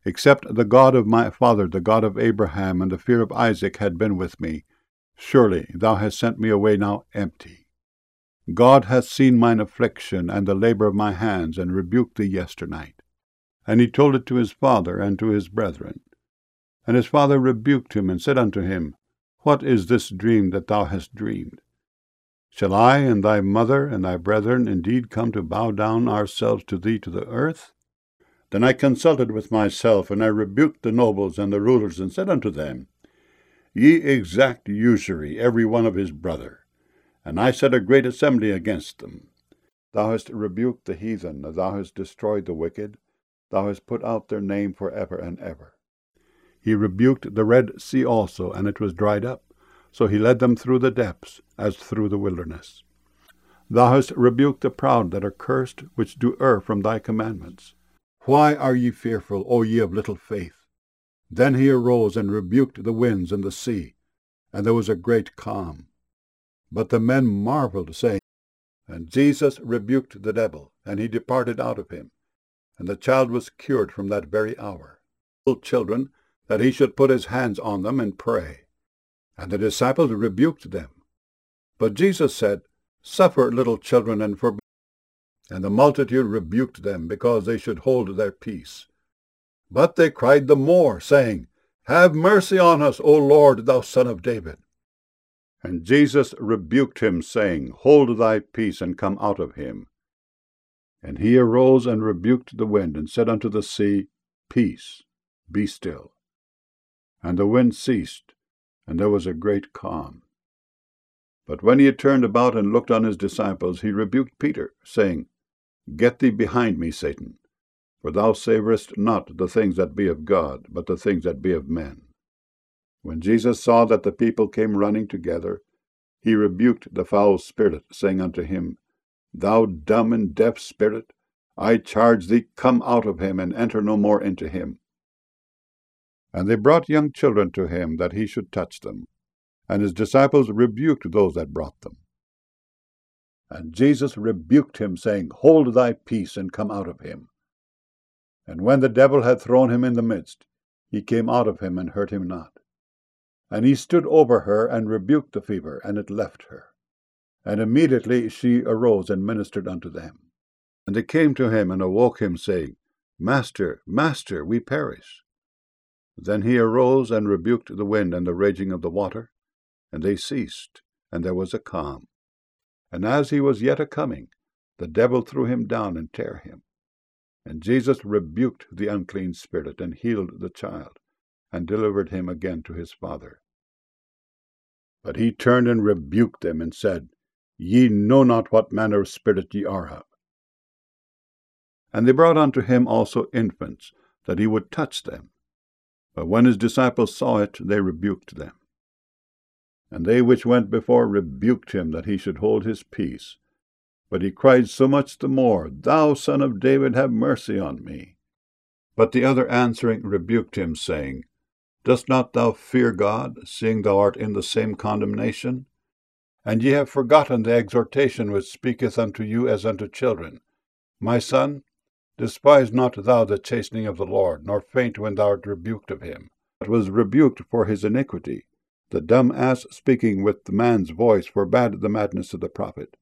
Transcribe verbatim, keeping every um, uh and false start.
Except the God of my father, the God of Abraham, and the fear of Isaac had been with me, surely thou hast sent me away now empty. God hath seen mine affliction and the labor of my hands, and rebuked thee yesternight. And he told it to his father and to his brethren. And his father rebuked him, and said unto him, What is this dream that thou hast dreamed? Shall I and thy mother and thy brethren indeed come to bow down ourselves to thee to the earth? Then I consulted with myself, and I rebuked the nobles and the rulers, and said unto them, Ye exact usury, every one of his brother. And I set a great assembly against them. Thou hast rebuked the heathen, thou hast destroyed the wicked, thou hast put out their name for ever and ever. He rebuked the Red Sea also, and it was dried up. So he led them through the depths, as through the wilderness. Thou hast rebuked the proud that are cursed, which do err from thy commandments. Why are ye fearful, O ye of little faith? Then he arose and rebuked the winds and the sea, and there was a great calm. But the men marveled, saying, And Jesus rebuked the devil, and he departed out of him. And the child was cured from that very hour. Little children, that he should put his hands on them and pray. And the disciples rebuked them. But Jesus said, Suffer little children, and forbid. And the multitude rebuked them, because they should hold their peace. But they cried the more, saying, Have mercy on us, O Lord, thou Son of David. And Jesus rebuked him, saying, Hold thy peace, and come out of him. And he arose and rebuked the wind, and said unto the sea, Peace, be still. And the wind ceased, and there was a great calm. But when he had turned about and looked on his disciples, he rebuked Peter, saying, Get thee behind me, Satan, for thou savourest not the things that be of God, but the things that be of men. When Jesus saw that the people came running together, he rebuked the foul spirit, saying unto him, Thou dumb and deaf spirit, I charge thee, come out of him, and enter no more into him. And they brought young children to him, that he should touch them. And his disciples rebuked those that brought them. And Jesus rebuked him, saying, Hold thy peace, and come out of him. And when the devil had thrown him in the midst, he came out of him, and hurt him not. And he stood over her, and rebuked the fever, and it left her. And immediately she arose, and ministered unto them. And they came to him, and awoke him, saying, Master, Master, we perish. Then he arose, and rebuked the wind and the raging of the water, and they ceased, and there was a calm. And as he was yet a-coming, the devil threw him down, and tare him. And Jesus rebuked the unclean spirit, and healed the child, and delivered him again to his father. But he turned and rebuked them, and said, Ye know not what manner of spirit ye are of. And they brought unto him also infants, that he would touch them. But when his disciples saw it, they rebuked them. And they which went before rebuked him, that he should hold his peace. But he cried so much the more, Thou Son of David, have mercy on me. But the other answering rebuked him, saying, Dost not thou fear God, seeing thou art in the same condemnation? And ye have forgotten the exhortation which speaketh unto you as unto children. My son, despise not thou the chastening of the Lord, nor faint when thou art rebuked of him, but was rebuked for his iniquity. The dumb ass speaking with the man's voice forbade the madness of the prophet.